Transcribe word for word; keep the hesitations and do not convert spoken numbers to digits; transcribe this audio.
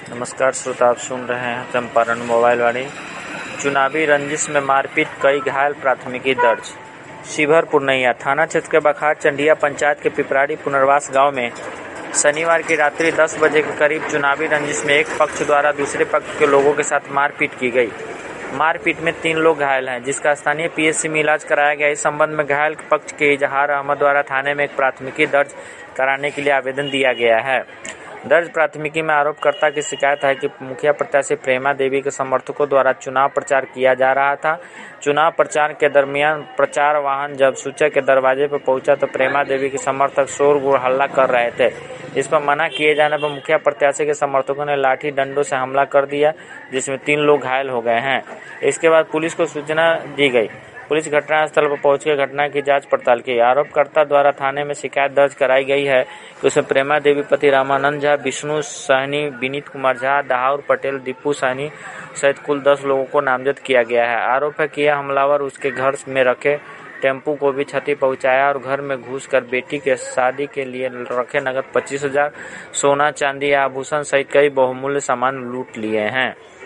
नमस्कार श्रोता, आप सुन रहे हैं चंपारण मोबाइल वाणी। चुनावी रंजिश में मारपीट, कई घायल, प्राथमिकी दर्ज। शिवहर पूर्णिया थाना क्षेत्र के बखार चंडिया पंचायत के पिपराड़ी पुनर्वास गांव में शनिवार की रात्रि दस बजे के करीब चुनावी रंजिश में एक पक्ष द्वारा दूसरे पक्ष के लोगों के साथ मारपीट की गई। मारपीट में तीन लोग घायल हैं, जिसका स्थानीय पीएचसी में इलाज कराया गया। इस संबंध में घायल पक्ष के इजहार अहमद द्वारा थाने में एक प्राथमिकी दर्ज कराने के लिए आवेदन दिया गया है। दर्ज प्राथमिकी में आरोपकर्ता की शिकायत है कि मुखिया प्रत्याशी प्रेमा देवी के समर्थकों द्वारा चुनाव प्रचार किया जा रहा था। चुनाव प्रचार के दरमियान प्रचार वाहन जब सूचक के दरवाजे पर पहुंचा तो प्रेमा देवी के समर्थक शोरगुल हल्ला कर रहे थे। इस पर मना किए जाने पर मुखिया प्रत्याशी के समर्थकों ने लाठी डंडों से हमला कर दिया, जिसमें तीन लोग घायल हो गए हैं। इसके बाद पुलिस को सूचना दी गई। पुलिस घटनास्थल पर पहुंचकर घटना की जांच पड़ताल की। आरोपकर्ता द्वारा थाने में शिकायत दर्ज कराई गई है कि उसमें प्रेमा देवी पति रामानंद झा, विष्णु सहनी, विनीत कुमार झा, दाऊद पटेल, दीपू सहनी सहित कुल दस लोगों को नामजद किया गया है। आरोप है कि यह हमलावर उसके घर में रखे टेम्पू को भी क्षति पहुंचाया और घर में घुसकर बेटी के शादी के लिए रखे नगद पच्चीस हजार, सोना चांदी या आभूषण सहित कई बहुमूल्य सामान लूट लिए हैं।